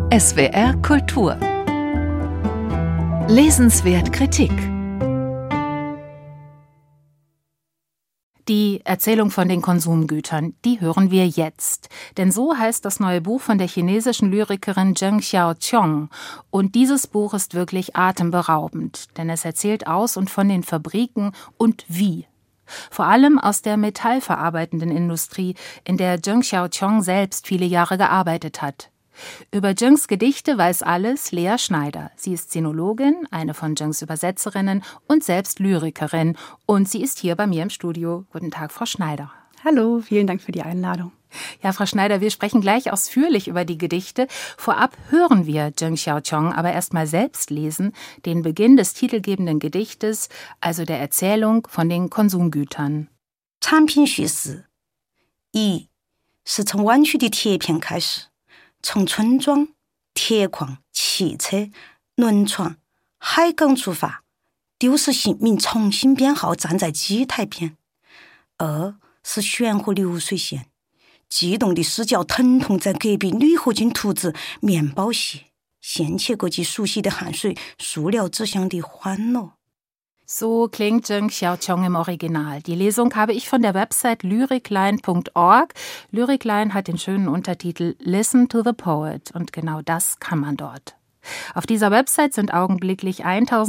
SWR Kultur. Lesenswert Kritik. Die Erzählung von den Konsumgütern, die hören wir jetzt. Denn so heißt das neue Buch von der chinesischen Lyrikerin Zheng Xiaoqiong. Und dieses Buch ist wirklich atemberaubend, denn es erzählt aus und von den Fabriken und wie. Vor allem aus der metallverarbeitenden Industrie, in der Zheng Xiaoqiong selbst viele Jahre gearbeitet hat. Über Zhengs Gedichte weiß alles Lea Schneider. Sie ist Sinologin, eine von Zhengs Übersetzerinnen und selbst Lyrikerin. Und sie ist hier bei mir im Studio. Guten Tag, Frau Schneider. Hallo, vielen Dank für die Einladung. Ja, Frau Schneider, wir sprechen gleich ausführlich über die Gedichte. Vorab hören wir Zheng Xiaoqiong aber erst mal selbst lesen, den Beginn des titelgebenden Gedichtes, also der Erzählung von den Konsumgütern. 产品叙事一是从弯曲的铁片开始，从村庄、铁矿、汽车、轮船、海港出发，丢失姓名重新编号站在机台边。二是悬河流水线，激动的视角疼痛在隔壁铝合金图纸、面包屑，线切过去熟悉的汗水，塑料纸箱的欢乐。 So klingt Zheng Xiaoqiong im Original. Die Lesung habe ich von der Website lyricline.org. Lyricline hat den schönen Untertitel Listen to the Poet und genau das kann man dort. Auf dieser Website sind augenblicklich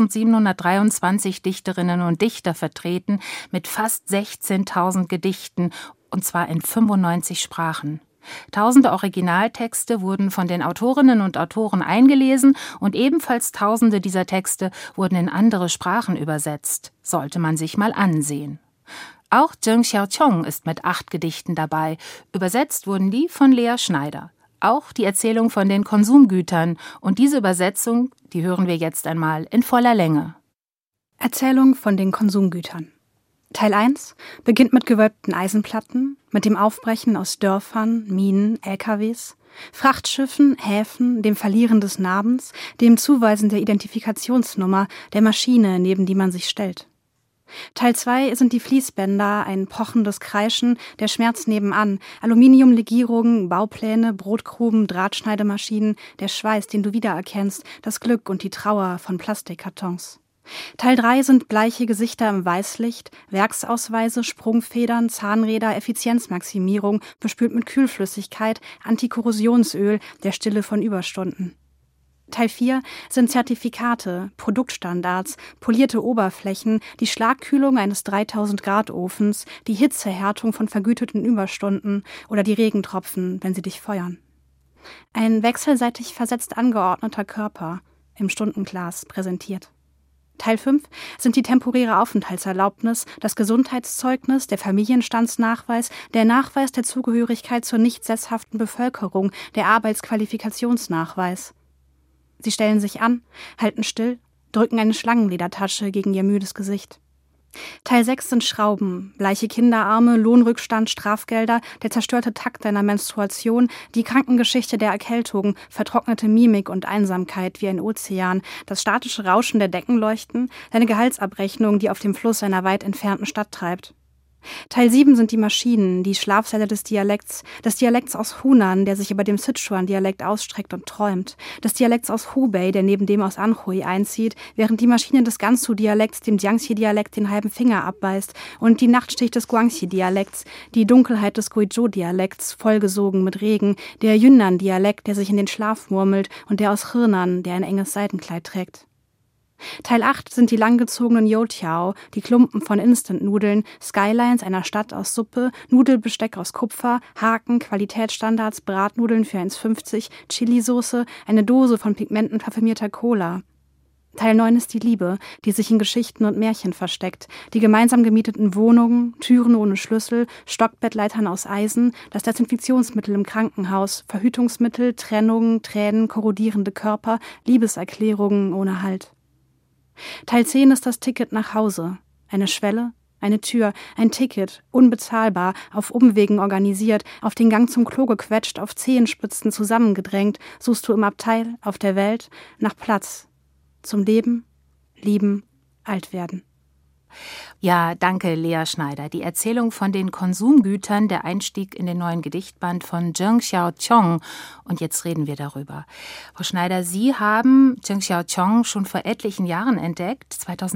1723 Dichterinnen und Dichter vertreten mit fast 16.000 Gedichten und zwar in 95 Sprachen. Tausende Originaltexte wurden von den Autorinnen und Autoren eingelesen und ebenfalls Tausende dieser Texte wurden in andere Sprachen übersetzt. Sollte man sich mal ansehen. Auch Zheng Xiaoqiong ist mit 8 Gedichten dabei. Übersetzt wurden die von Lea Schneider. Auch die Erzählung von den Konsumgütern. Und diese Übersetzung, die hören wir jetzt einmal in voller Länge. Erzählung von den Konsumgütern. Teil 1 beginnt mit gewölbten Eisenplatten, mit dem Aufbrechen aus Dörfern, Minen, LKWs, Frachtschiffen, Häfen, dem Verlieren des Namens, dem Zuweisen der Identifikationsnummer, der Maschine, neben die man sich stellt. Teil 2 sind die Fließbänder, ein pochendes Kreischen, der Schmerz nebenan, Aluminiumlegierungen, Baupläne, Brotgruben, Drahtschneidemaschinen, der Schweiß, den du wiedererkennst, das Glück und die Trauer von Plastikkartons. Teil 3 sind bleiche Gesichter im Weißlicht, Werksausweise, Sprungfedern, Zahnräder, Effizienzmaximierung, bespült mit Kühlflüssigkeit, Antikorrosionsöl, der Stille von Überstunden. Teil 4 sind Zertifikate, Produktstandards, polierte Oberflächen, die Schlagkühlung eines 3000-Grad-Ofens, die Hitzehärtung von vergüteten Überstunden oder die Regentropfen, wenn sie dich feuern. Ein wechselseitig versetzt angeordneter Körper, im Stundenglas präsentiert. Teil 5 sind die temporäre Aufenthaltserlaubnis, das Gesundheitszeugnis, der Familienstandsnachweis, der Nachweis der Zugehörigkeit zur nicht sesshaften Bevölkerung, der Arbeitsqualifikationsnachweis. Sie stellen sich an, halten still, drücken eine Schlangenledertasche gegen ihr müdes Gesicht. Teil 6 sind Schrauben, bleiche Kinderarme, Lohnrückstand, Strafgelder, der zerstörte Takt deiner Menstruation, die Krankengeschichte der Erkältung, vertrocknete Mimik und Einsamkeit wie ein Ozean, das statische Rauschen der Deckenleuchten, deine Gehaltsabrechnung, die auf dem Fluss einer weit entfernten Stadt treibt. Teil 7 sind die Maschinen, die Schlafsäle des Dialekts aus Hunan, der sich über dem Sichuan-Dialekt ausstreckt und träumt, des Dialekts aus Hubei, der neben dem aus Anhui einzieht, während die Maschine des Gansu-Dialekts dem Jiangxi-Dialekt den halben Finger abbeißt und die Nachtschicht des Guangxi-Dialekts, die Dunkelheit des Guizhou-Dialekts, vollgesogen mit Regen, der Yunnan-Dialekt, der sich in den Schlaf murmelt und der aus Henan, der ein enges Seidenkleid trägt. Teil 8 sind die langgezogenen Youtiao, die Klumpen von Instant-Nudeln, Skylines einer Stadt aus Suppe, Nudelbesteck aus Kupfer, Haken, Qualitätsstandards, Bratnudeln für 1,50, Chilisauce, eine Dose von pigmentenparfümierter Cola. Teil 9 ist die Liebe, die sich in Geschichten und Märchen versteckt, die gemeinsam gemieteten Wohnungen, Türen ohne Schlüssel, Stockbettleitern aus Eisen, das Desinfektionsmittel im Krankenhaus, Verhütungsmittel, Trennungen, Tränen, korrodierende Körper, Liebeserklärungen ohne Halt. Teil 10 ist das Ticket nach Hause. Eine Schwelle, eine Tür, ein Ticket, unbezahlbar, auf Umwegen organisiert, auf den Gang zum Klo gequetscht, auf Zehenspitzen zusammengedrängt, suchst du im Abteil, auf der Welt, nach Platz. Zum Leben, Lieben, alt werden. Ja, danke, Lea Schneider. Die Erzählung von den Konsumgütern, der Einstieg in den neuen Gedichtband von Zheng Xiaoqiong. Und jetzt reden wir darüber. Frau Schneider, Sie haben Zheng Xiaoqiong schon vor etlichen Jahren entdeckt.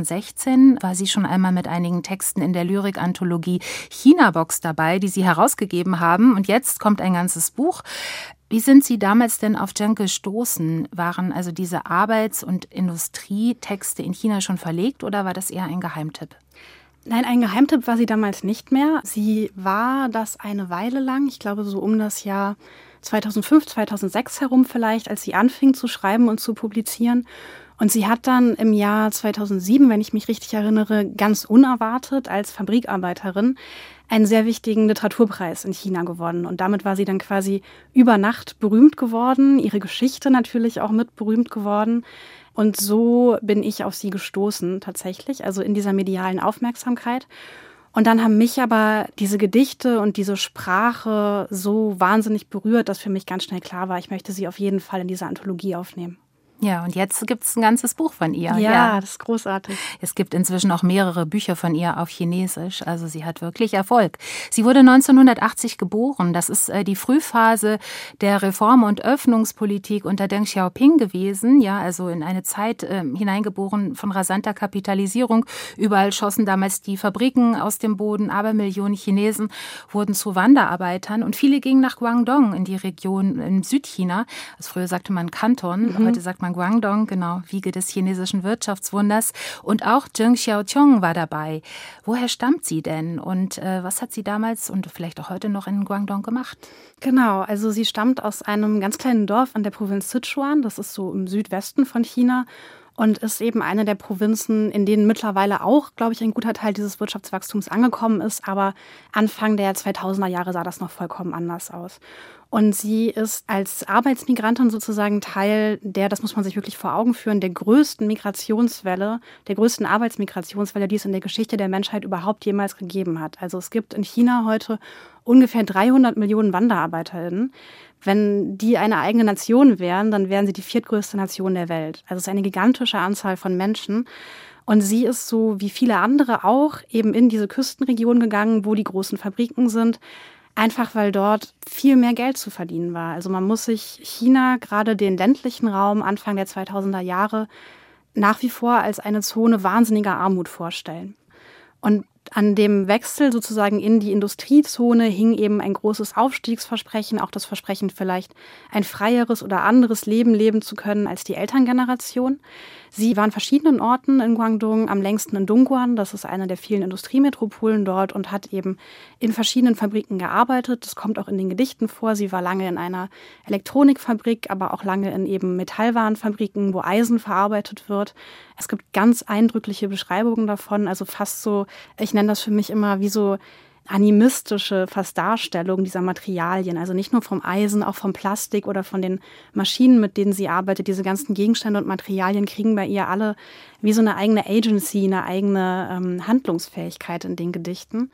2016 war sie schon einmal mit einigen Texten in der Lyrik-Anthologie China-Box dabei, die Sie herausgegeben haben. Und jetzt kommt ein ganzes Buch. Wie sind Sie damals denn auf Zheng gestoßen? Waren also diese Arbeits- und Industrietexte in China schon verlegt oder war das eher ein Geheimtipp? Nein, ein Geheimtipp war sie damals nicht mehr. Sie war das eine Weile lang, ich glaube so um das Jahr 2005, 2006 herum vielleicht, als sie anfing zu schreiben und zu publizieren. Und sie hat dann im Jahr 2007, wenn ich mich richtig erinnere, ganz unerwartet als Fabrikarbeiterin einen sehr wichtigen Literaturpreis in China gewonnen. Und damit war sie dann quasi über Nacht berühmt geworden, ihre Geschichte natürlich auch mit berühmt geworden. Und so bin ich auf sie gestoßen tatsächlich, also in dieser medialen Aufmerksamkeit. Und dann haben mich aber diese Gedichte und diese Sprache so wahnsinnig berührt, dass für mich ganz schnell klar war, ich möchte sie auf jeden Fall in diese Anthologie aufnehmen. Ja, und jetzt gibt es ein ganzes Buch von ihr. Ja, das ist großartig. Es gibt inzwischen auch mehrere Bücher von ihr auf Chinesisch. Also sie hat wirklich Erfolg. Sie wurde 1980 geboren. Das ist die Frühphase der Reform- und Öffnungspolitik unter Deng Xiaoping gewesen. Ja, also in eine Zeit hineingeboren von rasanter Kapitalisierung. Überall schossen damals die Fabriken aus dem Boden. Abermillionen Chinesen wurden zu Wanderarbeitern. Und viele gingen nach Guangdong in die Region in Südchina. Also früher sagte man Kanton, heute sagt man Guangdong, genau, Wiege des chinesischen Wirtschaftswunders. Und auch Zheng Xiaoqiong war dabei. Woher stammt sie denn und was hat sie damals und vielleicht auch heute noch in Guangdong gemacht? Genau, also sie stammt aus einem ganz kleinen Dorf an der Provinz Sichuan. Das ist so im Südwesten von China. Und ist eben eine der Provinzen, in denen mittlerweile auch, glaube ich, ein guter Teil dieses Wirtschaftswachstums angekommen ist. Aber Anfang der 2000er Jahre sah das noch vollkommen anders aus. Und sie ist als Arbeitsmigrantin sozusagen Teil der, das muss man sich wirklich vor Augen führen, der größten Migrationswelle, der größten Arbeitsmigrationswelle, die es in der Geschichte der Menschheit überhaupt jemals gegeben hat. Also es gibt in China heute ungefähr 300 Millionen WanderarbeiterInnen. Wenn die eine eigene Nation wären, dann wären sie die viertgrößte Nation der Welt. Also es ist eine gigantische Anzahl von Menschen. Und sie ist so wie viele andere auch eben in diese Küstenregion gegangen, wo die großen Fabriken sind. Einfach weil dort viel mehr Geld zu verdienen war. Also man muss sich China, gerade den ländlichen Raum Anfang der 2000er Jahre, nach wie vor als eine Zone wahnsinniger Armut vorstellen. Und an dem Wechsel sozusagen in die Industriezone hing eben ein großes Aufstiegsversprechen, auch das Versprechen, vielleicht ein freieres oder anderes Leben leben zu können als die Elterngeneration. Sie war an verschiedenen Orten in Guangdong, am längsten in Dongguan, das ist eine der vielen Industriemetropolen dort und hat eben in verschiedenen Fabriken gearbeitet. Das kommt auch in den Gedichten vor. Sie war lange in einer Elektronikfabrik, aber auch lange in eben Metallwarenfabriken, wo Eisen verarbeitet wird. Es gibt ganz eindrückliche Beschreibungen davon, also fast so, ich nenne das für mich immer wie so animistische fast Darstellung dieser Materialien, also nicht nur vom Eisen, auch vom Plastik oder von den Maschinen, mit denen sie arbeitet. Diese ganzen Gegenstände und Materialien kriegen bei ihr alle wie so eine eigene Agency, eine eigene Handlungsfähigkeit in den Gedichten.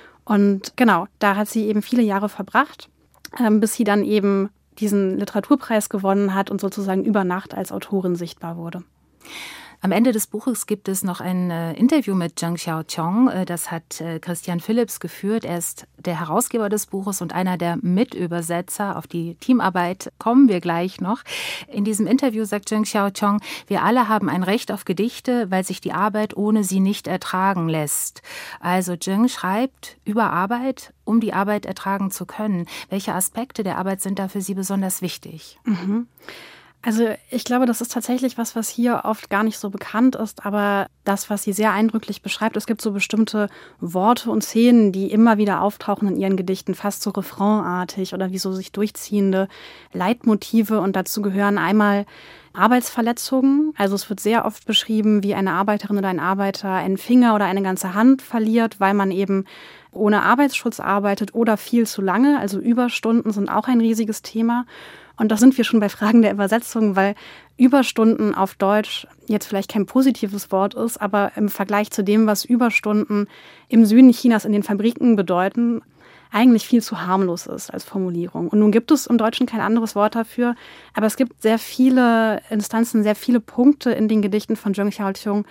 Und genau, da hat sie eben viele Jahre verbracht, bis sie dann eben diesen Literaturpreis gewonnen hat und sozusagen über Nacht als Autorin sichtbar wurde. Am Ende des Buches gibt es noch ein Interview mit Zheng Xiaoqiong. Das hat Christian Philipps geführt. Er ist der Herausgeber des Buches und einer der Mitübersetzer. Auf die Teamarbeit kommen wir gleich noch. In diesem Interview sagt Zheng Xiaoqiong, wir alle haben ein Recht auf Gedichte, weil sich die Arbeit ohne sie nicht ertragen lässt. Also Zheng schreibt über Arbeit, um die Arbeit ertragen zu können. Welche Aspekte der Arbeit sind da für Sie besonders wichtig? Also ich glaube, das ist tatsächlich was hier oft gar nicht so bekannt ist, aber das, was sie sehr eindrücklich beschreibt, es gibt so bestimmte Worte und Szenen, die immer wieder auftauchen in ihren Gedichten, fast so refrainartig oder wie so sich durchziehende Leitmotive und dazu gehören einmal Arbeitsverletzungen. Also es wird sehr oft beschrieben, wie eine Arbeiterin oder ein Arbeiter einen Finger oder eine ganze Hand verliert, weil man eben ohne Arbeitsschutz arbeitet oder viel zu lange. Also Überstunden sind auch ein riesiges Thema. Und da sind wir schon bei Fragen der Übersetzung, weil Überstunden auf Deutsch jetzt vielleicht kein positives Wort ist, aber im Vergleich zu dem, was Überstunden im Süden Chinas in den Fabriken bedeuten, eigentlich viel zu harmlos ist als Formulierung. Und nun gibt es im Deutschen kein anderes Wort dafür, aber es gibt sehr viele Instanzen, sehr viele Punkte in den Gedichten von Zheng Xiaoqiong,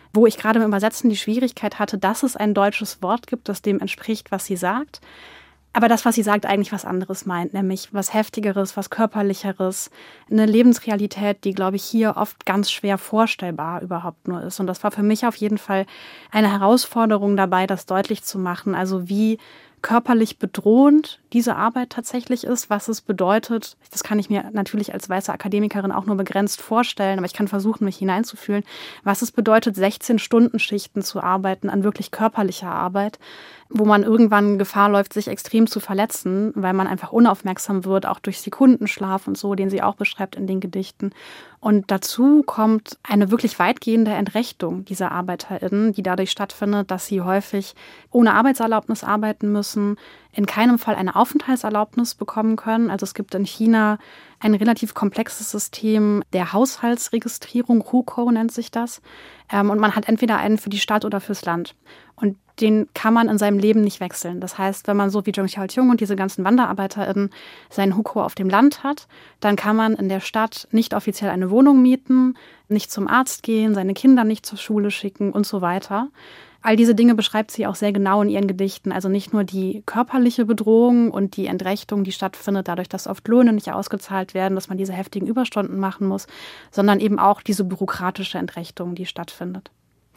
wo ich gerade im Übersetzen die Schwierigkeit hatte, dass es ein deutsches Wort gibt, das dem entspricht, was sie sagt. Aber das, was sie sagt, eigentlich was anderes meint, nämlich was Heftigeres, was Körperlicheres, eine Lebensrealität, die, glaube ich, hier oft ganz schwer vorstellbar überhaupt nur ist. Und das war für mich auf jeden Fall eine Herausforderung dabei, das deutlich zu machen. Also wie körperlich bedrohend diese Arbeit tatsächlich ist, was es bedeutet. Das kann ich mir natürlich als weiße Akademikerin auch nur begrenzt vorstellen, aber ich kann versuchen, mich hineinzufühlen, was es bedeutet, 16-Stunden-Schichten zu arbeiten an wirklich körperlicher Arbeit, wo man irgendwann Gefahr läuft, sich extrem zu verletzen, weil man einfach unaufmerksam wird, auch durch Sekundenschlaf und so, den sie auch beschreibt in den Gedichten. Und dazu kommt eine wirklich weitgehende Entrechtung dieser ArbeiterInnen, die dadurch stattfindet, dass sie häufig ohne Arbeitserlaubnis arbeiten müssen, in keinem Fall eine Aufenthaltserlaubnis bekommen können. Also es gibt in China ein relativ komplexes System der Haushaltsregistrierung, Hukou nennt sich das. Und man hat entweder einen für die Stadt oder fürs Land. Und den kann man in seinem Leben nicht wechseln. Das heißt, wenn man so wie Zheng Xiaoqiong und diese ganzen WanderarbeiterInnen seinen Hukou auf dem Land hat, dann kann man in der Stadt nicht offiziell eine Wohnung mieten, nicht zum Arzt gehen, seine Kinder nicht zur Schule schicken und so weiter. All diese Dinge beschreibt sie auch sehr genau in ihren Gedichten. Also nicht nur die körperliche Bedrohung und die Entrechtung, die stattfindet, dadurch, dass oft Löhne nicht ausgezahlt werden, dass man diese heftigen Überstunden machen muss, sondern eben auch diese bürokratische Entrechtung, die stattfindet.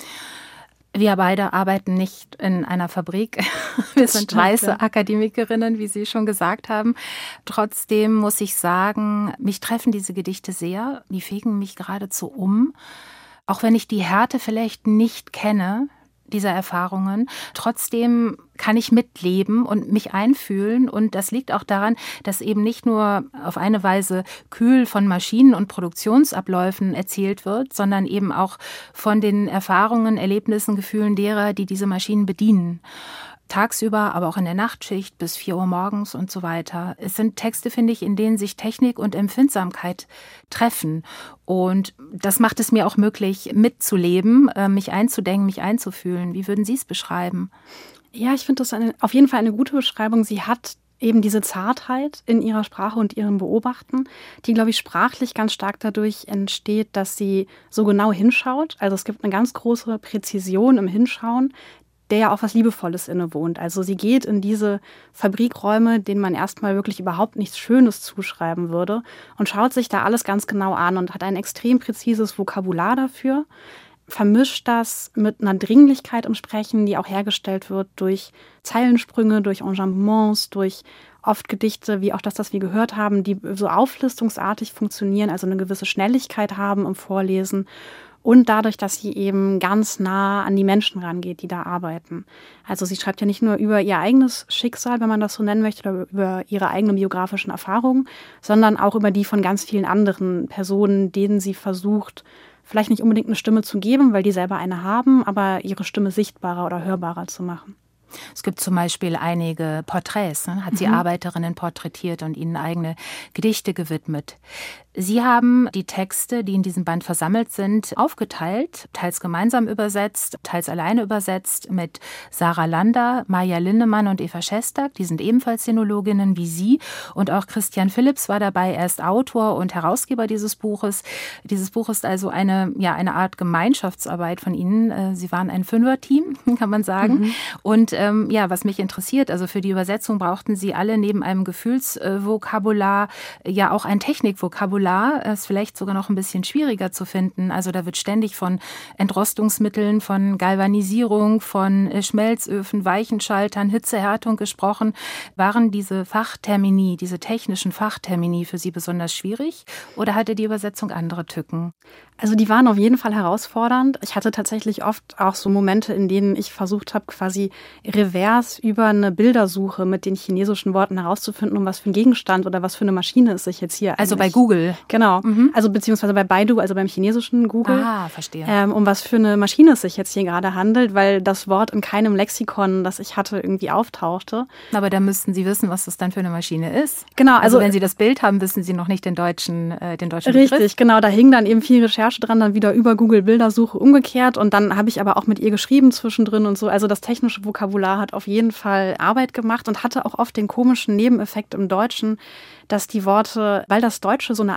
Wir beide arbeiten nicht in einer Fabrik. Wir sind weiße Akademikerinnen, wie Sie schon gesagt haben. Trotzdem muss ich sagen, mich treffen diese Gedichte sehr. Die fegen mich geradezu um. Auch wenn ich die Härte vielleicht nicht kenne, dieser Erfahrungen. Trotzdem kann ich mitleben und mich einfühlen. Und das liegt auch daran, dass eben nicht nur auf eine Weise kühl von Maschinen und Produktionsabläufen erzählt wird, sondern eben auch von den Erfahrungen, Erlebnissen, Gefühlen derer, die diese Maschinen bedienen. Tagsüber, aber auch in der Nachtschicht bis 4 Uhr morgens und so weiter. Es sind Texte, finde ich, in denen sich Technik und Empfindsamkeit treffen. Und das macht es mir auch möglich, mitzuleben, mich einzudenken, mich einzufühlen. Wie würden Sie es beschreiben? Ja, ich finde das auf jeden Fall eine gute Beschreibung. Sie hat eben diese Zartheit in ihrer Sprache und ihrem Beobachten, die, glaube ich, sprachlich ganz stark dadurch entsteht, dass sie so genau hinschaut. Also es gibt eine ganz große Präzision im Hinschauen, der ja auch was Liebevolles innewohnt. Also sie geht in diese Fabrikräume, denen man erstmal wirklich überhaupt nichts Schönes zuschreiben würde und schaut sich da alles ganz genau an und hat ein extrem präzises Vokabular dafür, vermischt das mit einer Dringlichkeit im Sprechen, die auch hergestellt wird durch Zeilensprünge, durch Enjambements, durch oft Gedichte, wie auch das wir gehört haben, die so auflistungsartig funktionieren, also eine gewisse Schnelligkeit haben im Vorlesen. Und dadurch, dass sie eben ganz nah an die Menschen rangeht, die da arbeiten. Also sie schreibt ja nicht nur über ihr eigenes Schicksal, wenn man das so nennen möchte, oder über ihre eigenen biografischen Erfahrungen, sondern auch über die von ganz vielen anderen Personen, denen sie versucht, vielleicht nicht unbedingt eine Stimme zu geben, weil die selber eine haben, aber ihre Stimme sichtbarer oder hörbarer zu machen. Es gibt zum Beispiel einige Porträts, hat sie Arbeiterinnen porträtiert und ihnen eigene Gedichte gewidmet. Sie haben die Texte, die in diesem Band versammelt sind, aufgeteilt, teils gemeinsam übersetzt, teils alleine übersetzt mit Sarah Lander, Maja Lindemann und Eva Schestak. Die sind ebenfalls Sinologinnen wie Sie. Und auch Christian Philipps war dabei. Er ist Autor und Herausgeber dieses Buches. Dieses Buch ist also eine Art Gemeinschaftsarbeit von Ihnen. Sie waren ein Fünfer-Team, kann man sagen. Und was mich interessiert, also für die Übersetzung brauchten Sie alle neben einem Gefühlsvokabular ja auch ein Technikvokabular. Ist vielleicht sogar noch ein bisschen schwieriger zu finden. Also da wird ständig von Entrostungsmitteln, von Galvanisierung, von Schmelzöfen, Weichenschaltern, Hitzehärtung gesprochen. Waren diese Fachtermini, diese technischen Fachtermini für Sie besonders schwierig oder hatte die Übersetzung andere Tücken? Also die waren auf jeden Fall herausfordernd. Ich hatte tatsächlich oft auch so Momente, in denen ich versucht habe, quasi revers über eine Bildersuche mit den chinesischen Worten herauszufinden, um was für ein Gegenstand oder was für eine Maschine es sich jetzt hier Also bei Google? Genau. Also beziehungsweise bei Baidu, also beim chinesischen Google. Ah, verstehe. Um was für eine Maschine es sich jetzt hier gerade handelt, weil das Wort in keinem Lexikon, das ich hatte, irgendwie auftauchte. Aber da müssten Sie wissen, was das dann für eine Maschine ist. Genau. Also wenn Sie das Bild haben, wissen Sie noch nicht den deutschen Richtig, Begriff. Genau. Da hing dann eben viel Recherche dran, dann wieder über Google Bildersuche umgekehrt und dann habe ich aber auch mit ihr geschrieben zwischendrin und so. Also das technische Vokabular hat auf jeden Fall Arbeit gemacht und hatte auch oft den komischen Nebeneffekt im Deutschen, dass die Worte, weil das Deutsche so eine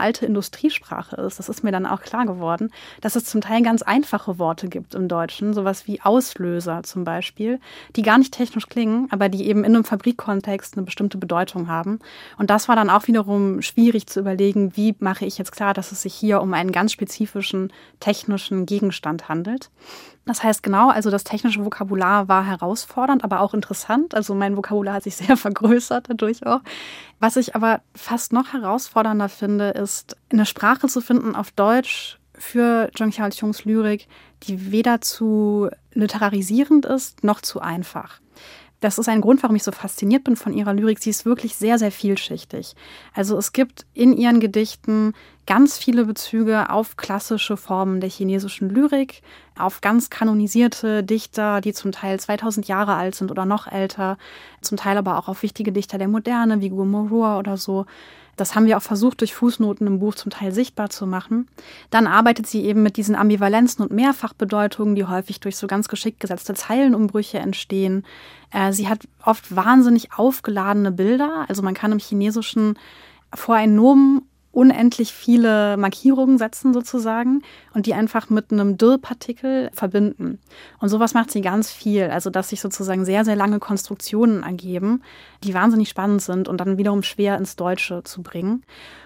alte Industriesprache ist, das ist mir dann auch klar geworden, dass es zum Teil ganz einfache Worte gibt im Deutschen, sowas wie Auslöser zum Beispiel, die gar nicht technisch klingen, aber die eben in einem Fabrikkontext eine bestimmte Bedeutung haben. Und das war dann auch wiederum schwierig zu überlegen, wie mache ich jetzt klar, dass es sich hier um einen ganz spezifischen technischen Gegenstand handelt. Das heißt genau, also das technische Vokabular war herausfordernd, aber auch interessant. Also mein Vokabular hat sich sehr vergrößert dadurch auch. Was ich aber fast noch herausfordernder finde, ist eine Sprache zu finden auf Deutsch für Jeong Kyaol-Chungs Lyrik, die weder zu literarisierend ist, noch zu einfach. Das ist ein Grund, warum ich so fasziniert bin von ihrer Lyrik. Sie ist wirklich sehr, sehr vielschichtig. Also es gibt in ihren Gedichten ganz viele Bezüge auf klassische Formen der chinesischen Lyrik, auf ganz kanonisierte Dichter, die zum Teil 2000 Jahre alt sind oder noch älter, zum Teil aber auch auf wichtige Dichter der Moderne, wie Guo Moruo oder so. Das haben wir auch versucht, durch Fußnoten im Buch zum Teil sichtbar zu machen. Dann arbeitet sie eben mit diesen Ambivalenzen und Mehrfachbedeutungen, die häufig durch so ganz geschickt gesetzte Zeilenumbrüche entstehen. Sie hat oft wahnsinnig aufgeladene Bilder. Also man kann im Chinesischen vor ein Nomen unendlich viele Markierungen setzen sozusagen und die einfach mit einem Dir-Partikel verbinden. Und sowas macht sie ganz viel, also dass sich sozusagen sehr, sehr lange Konstruktionen ergeben, die wahnsinnig spannend sind und dann wiederum schwer ins Deutsche zu bringen.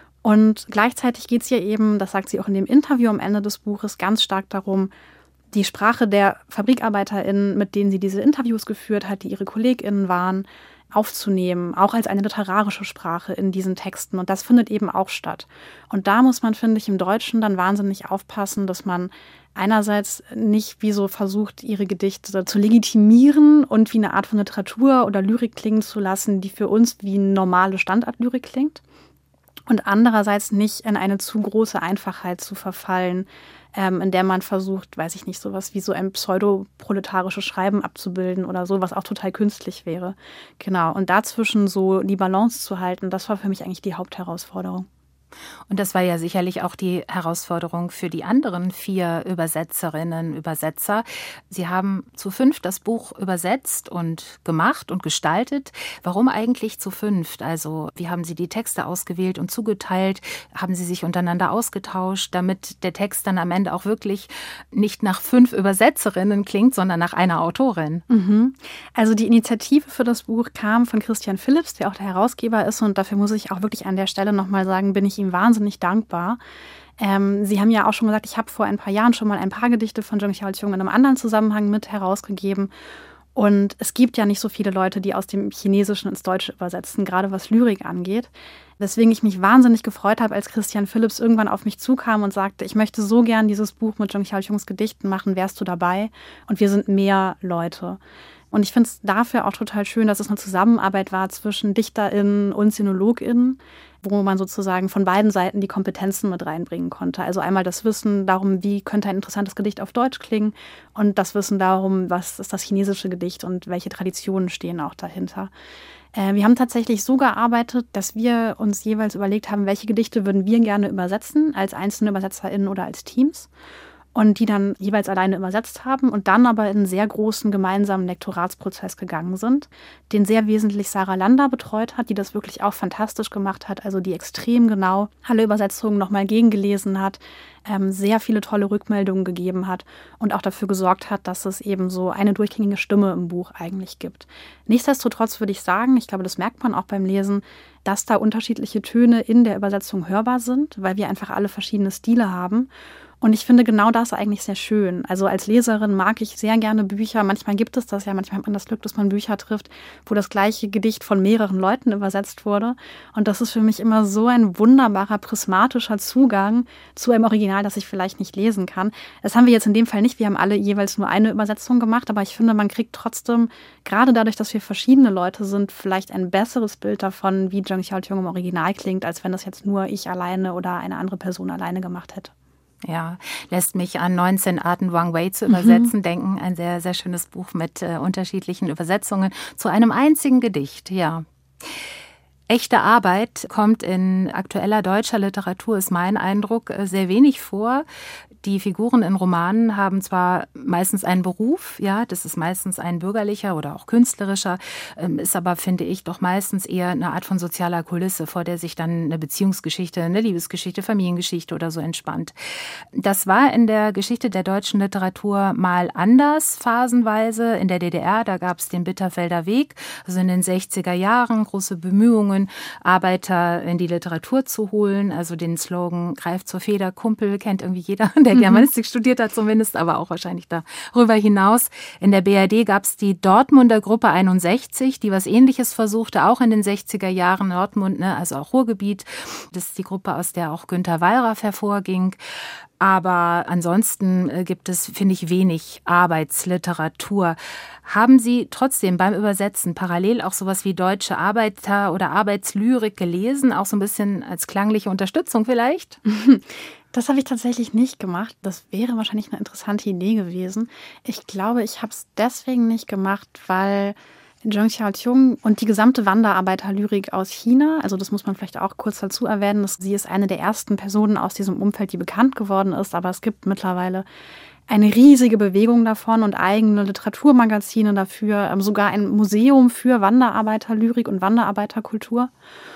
Und gleichzeitig geht es ihr eben, das sagt sie auch in dem Interview am Ende des Buches, ganz stark darum, die Sprache der FabrikarbeiterInnen, mit denen sie diese Interviews geführt hat, die ihre KollegInnen waren, aufzunehmen, auch als eine literarische Sprache in diesen Texten. Und das findet eben auch statt. Und da muss man, finde ich, im Deutschen dann wahnsinnig aufpassen, dass man einerseits nicht wie so versucht, ihre Gedichte zu legitimieren und wie eine Art von Literatur oder Lyrik klingen zu lassen, die für uns wie eine normale Standardlyrik klingt. Und andererseits nicht in eine zu große Einfachheit zu verfallen, in der man versucht, weiß ich nicht, sowas wie so ein pseudoproletarisches Schreiben abzubilden oder so, was auch total künstlich wäre. Genau, und dazwischen so die Balance zu halten, das war für mich eigentlich die Hauptherausforderung. Und das war ja sicherlich auch die Herausforderung für die anderen 4 Übersetzerinnen, Übersetzer. Sie haben zu 5 das Buch übersetzt und gemacht und gestaltet. Warum eigentlich zu 5? Also wie haben Sie die Texte ausgewählt und zugeteilt? Haben Sie sich untereinander ausgetauscht, damit der Text dann am Ende auch wirklich nicht nach 5 Übersetzerinnen klingt, sondern nach einer Autorin? Also die Initiative für das Buch kam von Christian Philipps, der auch der Herausgeber ist. Und dafür muss ich auch wirklich an der Stelle nochmal sagen, bin ich ihm wahnsinnig dankbar. Sie haben ja auch schon gesagt, ich habe vor ein paar Jahren schon mal ein paar Gedichte von Jeong Kyaol-Chung in einem anderen Zusammenhang mit herausgegeben. Und es gibt ja nicht so viele Leute, die aus dem Chinesischen ins Deutsche übersetzen, gerade was Lyrik angeht. Weswegen ich mich wahnsinnig gefreut habe, als Christian Philipps irgendwann auf mich zukam und sagte, ich möchte so gern dieses Buch mit Jeong Kyaol-Chungs Gedichten machen, wärst du dabei? Und wir sind mehr Leute. Und ich finde es dafür auch total schön, dass es eine Zusammenarbeit war zwischen DichterInnen und SinologInnen, wo man sozusagen von beiden Seiten die Kompetenzen mit reinbringen konnte. Also einmal das Wissen darum, wie könnte ein interessantes Gedicht auf Deutsch klingen und das Wissen darum, was ist das chinesische Gedicht und welche Traditionen stehen auch dahinter. Wir haben tatsächlich so gearbeitet, dass wir uns jeweils überlegt haben, welche Gedichte würden wir gerne übersetzen, als einzelne ÜbersetzerInnen oder als Teams. Und die dann jeweils alleine übersetzt haben und dann aber in einen sehr großen gemeinsamen Lektoratsprozess gegangen sind, den sehr wesentlich Sarah Lander betreut hat, die das wirklich auch fantastisch gemacht hat, also die extrem genau alle Übersetzungen nochmal gegengelesen hat, sehr viele tolle Rückmeldungen gegeben hat und auch dafür gesorgt hat, dass es eben so eine durchgängige Stimme im Buch eigentlich gibt. Nichtsdestotrotz würde ich sagen, ich glaube, das merkt man auch beim Lesen, dass da unterschiedliche Töne in der Übersetzung hörbar sind, weil wir einfach alle verschiedene Stile haben. Und ich finde genau das eigentlich sehr schön. Also als Leserin mag ich sehr gerne Bücher. Manchmal gibt es das ja, manchmal hat man das Glück, dass man Bücher trifft, wo das gleiche Gedicht von mehreren Leuten übersetzt wurde. Und das ist für mich immer so ein wunderbarer, prismatischer Zugang zu einem Original, das ich vielleicht nicht lesen kann. Das haben wir jetzt in dem Fall nicht. Wir haben alle jeweils nur eine Übersetzung gemacht. Aber ich finde, man kriegt trotzdem, gerade dadurch, dass wir verschiedene Leute sind, vielleicht ein besseres Bild davon, wie Jeong Kyaol-Chung im Original klingt, als wenn das jetzt nur ich alleine oder eine andere Person alleine gemacht hätte. Ja, lässt mich an 19 Arten Wang Wei zu übersetzen denken. Ein sehr, sehr schönes Buch mit unterschiedlichen Übersetzungen zu einem einzigen Gedicht, ja. Echte Arbeit kommt in aktueller deutscher Literatur, ist mein Eindruck, sehr wenig vor. die Figuren in Romanen haben zwar meistens einen Beruf, ja, das ist meistens ein bürgerlicher oder auch künstlerischer, ist aber, finde ich, doch meistens eher eine Art von sozialer Kulisse, vor der sich dann eine Beziehungsgeschichte, eine Liebesgeschichte, Familiengeschichte oder so entspannt. Das war in der Geschichte der deutschen Literatur mal anders, phasenweise. In der DDR, da gab es den Bitterfelder Weg, also in den 60er Jahren, große Bemühungen, Arbeiter in die Literatur zu holen, also den Slogan "Greif zur Feder, Kumpel", kennt irgendwie jeder, der Germanistik studiert hat zumindest, aber auch wahrscheinlich darüber hinaus. In der BRD gab es die Dortmunder Gruppe 61, die was Ähnliches versuchte, auch in den 60er Jahren. Dortmund, ne, also auch Ruhrgebiet. Das ist die Gruppe, aus der auch Günter Wallraff hervorging. Aber ansonsten gibt es, finde ich, wenig Arbeitsliteratur. Haben Sie trotzdem beim Übersetzen parallel auch sowas wie deutsche Arbeiter- oder Arbeitslyrik gelesen? Auch so ein bisschen als klangliche Unterstützung vielleicht? Das habe ich tatsächlich nicht gemacht. Das wäre wahrscheinlich eine interessante Idee gewesen. Ich glaube, ich habe es deswegen nicht gemacht, weil Zheng Xiaoqiong und die gesamte Wanderarbeiterlyrik aus China, also das muss man vielleicht auch kurz dazu erwähnen, sie ist eine der ersten Personen aus diesem Umfeld, die bekannt geworden ist, aber es gibt mittlerweile eine riesige Bewegung davon und eigene Literaturmagazine dafür, sogar ein Museum für Wanderarbeiterlyrik und Wanderarbeiterkultur.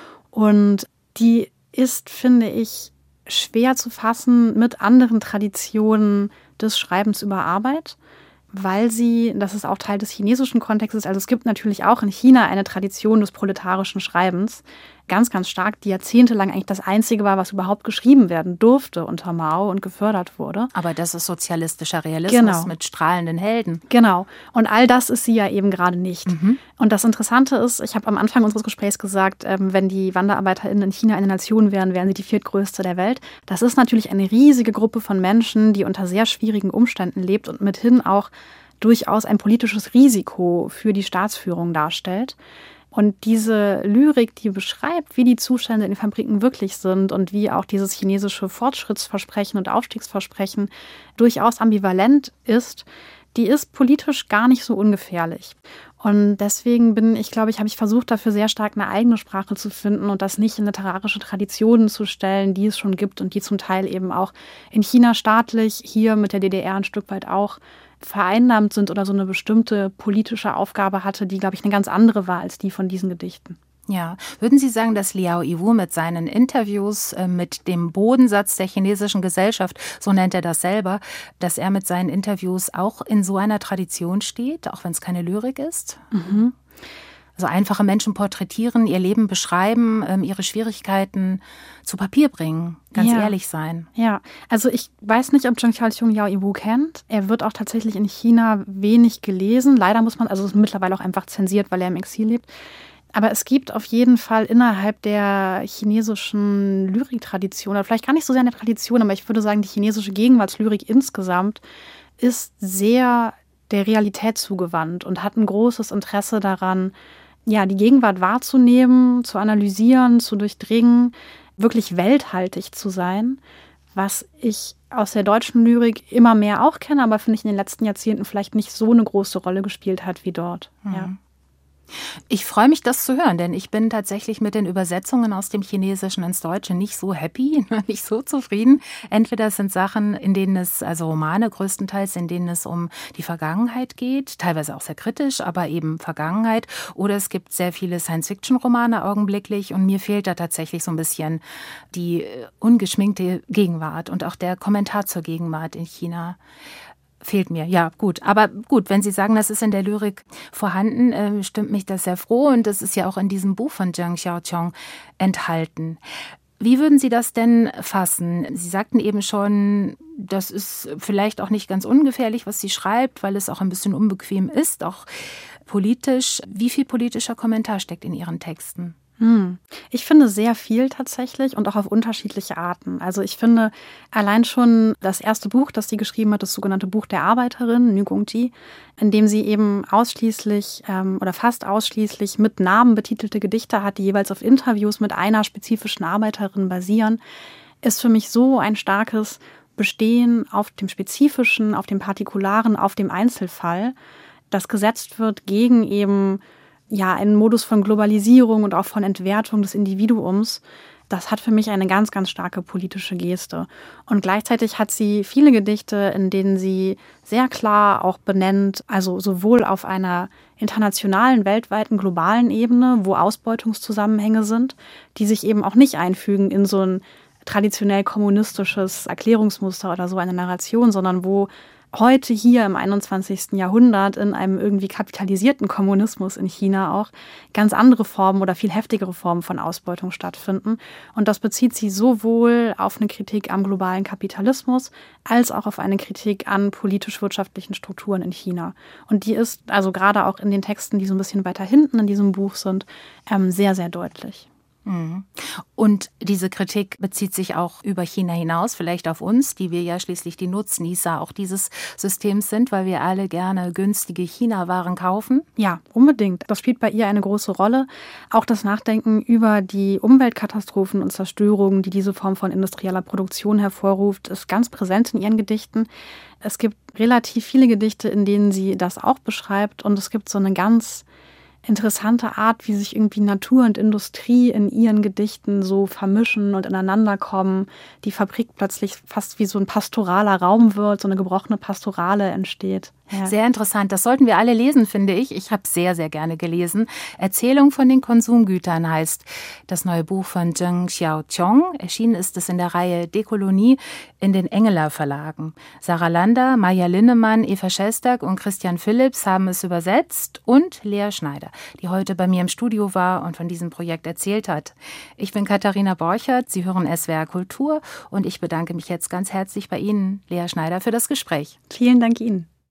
Und die ist, finde ich, schwer zu fassen mit anderen Traditionen des Schreibens über Arbeit, weil sie, das ist auch Teil des chinesischen Kontextes, also es gibt natürlich auch in China eine Tradition des proletarischen Schreibens, ganz, ganz stark, die jahrzehntelang eigentlich das Einzige war, was überhaupt geschrieben werden durfte unter Mao und gefördert wurde. Aber das ist sozialistischer Realismus mit strahlenden Helden. Genau. Und all das ist sie ja eben gerade nicht. Und das Interessante ist, ich habe am Anfang unseres Gesprächs gesagt, wenn die WanderarbeiterInnen in China eine Nation wären, wären sie die viertgrößte der Welt. Das ist natürlich eine riesige Gruppe von Menschen, die unter sehr schwierigen Umständen lebt und mithin auch durchaus ein politisches Risiko für die Staatsführung darstellt. Und diese Lyrik, die beschreibt, wie die Zustände in den Fabriken wirklich sind und wie auch dieses chinesische Fortschrittsversprechen und Aufstiegsversprechen durchaus ambivalent ist, die ist politisch gar nicht so ungefährlich. Und deswegen habe ich versucht, dafür sehr stark eine eigene Sprache zu finden und das nicht in literarische Traditionen zu stellen, die es schon gibt und die zum Teil eben auch in China staatlich, hier mit der DDR ein Stück weit auch vereinnahmt sind oder so eine bestimmte politische Aufgabe hatte, die, glaube ich, eine ganz andere war als die von diesen Gedichten. Ja, würden Sie sagen, dass Liao Yiwu mit seinen Interviews, mit dem Bodensatz der chinesischen Gesellschaft, so nennt er das selber, dass er mit seinen Interviews auch in so einer Tradition steht, auch wenn es keine Lyrik ist? Also einfache Menschen porträtieren, ihr Leben beschreiben, ihre Schwierigkeiten zu Papier bringen, ganz ehrlich sein. Ja, also ich weiß nicht, ob Zheng Xiaoqiong Liao Yiwu kennt. Er wird auch tatsächlich in China wenig gelesen. Leider muss man, also ist mittlerweile auch einfach zensiert, weil er im Exil lebt. Aber es gibt auf jeden Fall innerhalb der chinesischen Lyriktradition, oder vielleicht gar nicht so sehr in der Tradition, aber ich würde sagen, die chinesische Gegenwartslyrik insgesamt ist sehr der Realität zugewandt und hat ein großes Interesse daran, ja, die Gegenwart wahrzunehmen, zu analysieren, zu durchdringen, wirklich welthaltig zu sein, was ich aus der deutschen Lyrik immer mehr auch kenne, aber finde ich in den letzten Jahrzehnten vielleicht nicht so eine große Rolle gespielt hat wie dort. Ja. Ich freue mich, das zu hören, denn ich bin tatsächlich mit den Übersetzungen aus dem Chinesischen ins Deutsche nicht so happy, nicht so zufrieden. Entweder es sind Sachen, in denen es, also Romane größtenteils, in denen es um die Vergangenheit geht, teilweise auch sehr kritisch, aber eben Vergangenheit. Oder es gibt sehr viele Science-Fiction-Romane augenblicklich und mir fehlt da tatsächlich so ein bisschen die ungeschminkte Gegenwart und auch der Kommentar zur Gegenwart in China. Fehlt mir, ja, gut. Aber gut, wenn Sie sagen, das ist in der Lyrik vorhanden, stimmt mich das sehr froh. Und das ist ja auch in diesem Buch von Zheng Xiaoqiong enthalten. Wie würden Sie das denn fassen? Sie sagten eben schon, das ist vielleicht auch nicht ganz ungefährlich, was sie schreibt, weil es auch ein bisschen unbequem ist, auch politisch. Wie viel politischer Kommentar steckt in Ihren Texten? Ich finde sehr viel tatsächlich und auch auf unterschiedliche Arten. Also ich finde allein schon das erste Buch, das sie geschrieben hat, das sogenannte Buch der Arbeiterin, Nü Gongji, in dem sie eben ausschließlich oder fast ausschließlich mit Namen betitelte Gedichte hat, die jeweils auf Interviews mit einer spezifischen Arbeiterin basieren, ist für mich so ein starkes Bestehen auf dem Spezifischen, auf dem Partikularen, auf dem Einzelfall, das gesetzt wird gegen eben einen Modus von Globalisierung und auch von Entwertung des Individuums, das hat für mich eine ganz, ganz starke politische Geste. Und gleichzeitig hat sie viele Gedichte, in denen sie sehr klar auch benennt, also sowohl auf einer internationalen, weltweiten, globalen Ebene, wo Ausbeutungszusammenhänge sind, die sich eben auch nicht einfügen in so ein traditionell kommunistisches Erklärungsmuster oder so eine Narration, sondern wo heute hier im 21. Jahrhundert in einem irgendwie kapitalisierten Kommunismus in China auch ganz andere Formen oder viel heftigere Formen von Ausbeutung stattfinden. Und das bezieht sie sowohl auf eine Kritik am globalen Kapitalismus als auch auf eine Kritik an politisch-wirtschaftlichen Strukturen in China. Und die ist also gerade auch in den Texten, die so ein bisschen weiter hinten in diesem Buch sind, sehr, sehr deutlich. Und diese Kritik bezieht sich auch über China hinaus, vielleicht auf uns, die wir ja schließlich die Nutznießer auch dieses Systems sind, weil wir alle gerne günstige China-Waren kaufen. Ja, unbedingt. Das spielt bei ihr eine große Rolle. Auch das Nachdenken über die Umweltkatastrophen und Zerstörungen, die diese Form von industrieller Produktion hervorruft, ist ganz präsent in ihren Gedichten. Es gibt relativ viele Gedichte, in denen sie das auch beschreibt, und es gibt so eine ganz interessante Art, wie sich irgendwie Natur und Industrie in ihren Gedichten so vermischen und ineinander kommen. Die Fabrik plötzlich fast wie so ein pastoraler Raum wird, so eine gebrochene Pastorale entsteht. Ja. Sehr interessant. Das sollten wir alle lesen, finde ich. Ich habe sehr, sehr gerne gelesen. Erzählung von den Konsumgütern heißt das neue Buch von Zheng Xiaochong. Erschienen ist es in der Reihe Dekolonie in den Engeler Verlagen. Sarah Lander, Maja Linnemann, Eva Schestak und Christian Philipps haben es übersetzt und Lea Schneider, die heute bei mir im Studio war und von diesem Projekt erzählt hat. Ich bin Katharina Borchert, Sie hören SWR Kultur und ich bedanke mich jetzt ganz herzlich bei Ihnen, Lea Schneider, für das Gespräch. Vielen Dank Ihnen.